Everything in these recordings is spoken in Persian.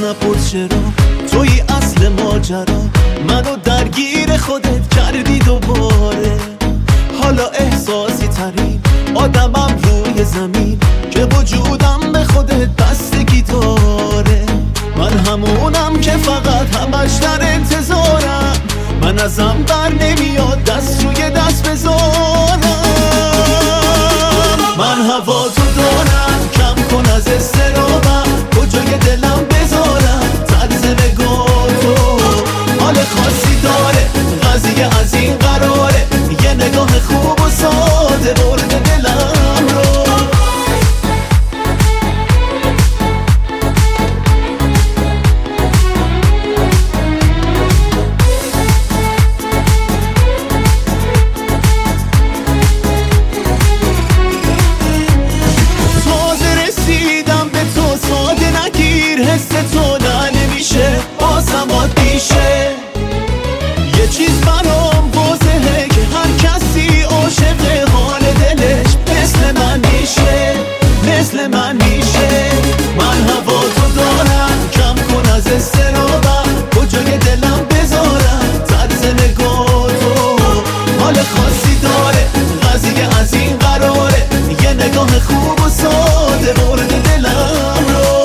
نپرس چرا توی اصل ماجرا منو درگیر خودت کردی دوباره. حالا احساسی ترین آدمم روی زمین که وجودم به خودت بستگی داره. من همونم که فقط همش در انتظارم، من ازم بر نمیاد دست روی دست بذارم. من هوا تو دارم، کم کن از استرابم، کجای دلم بذارم طرز نگاه تو. حال خاصی داره قضیه از این قراره، یه نگاه خوب و ساده برد دلم رو. حس تو نمیشه بازم عادیشه. یه چیز برام واضحه که هر کسی عاشق حال دلش مثل من میشه، مثل من میشه. من هوا تو دارم، کم کن از استرابم، کجای دلم بذارم طرز نگاه تو. حال خاصی داره قضیه از این قراره، یه نگاه خوب و ساده برد دلم رو.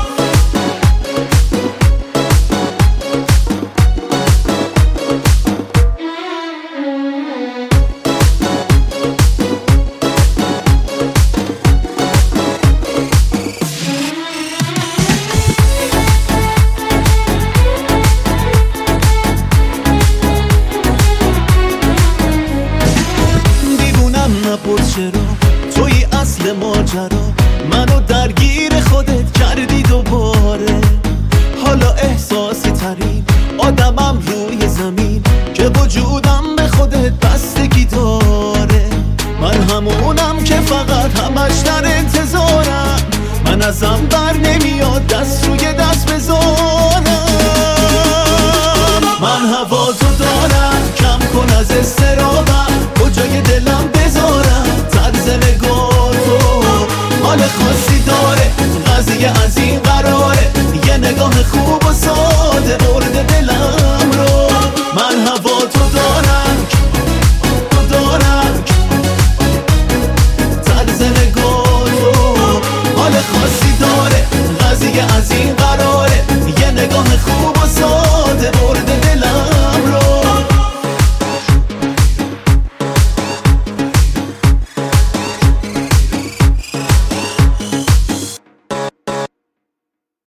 نپرس چرا توی اصل ماجرا منو درگیر خودت کردی دوباره. حالا احساسی ترین آدمم روی زمین که وجودم به خودت بستگی داره. من همونم که فقط همش در انتظارم، من ازم بر نمیاد دست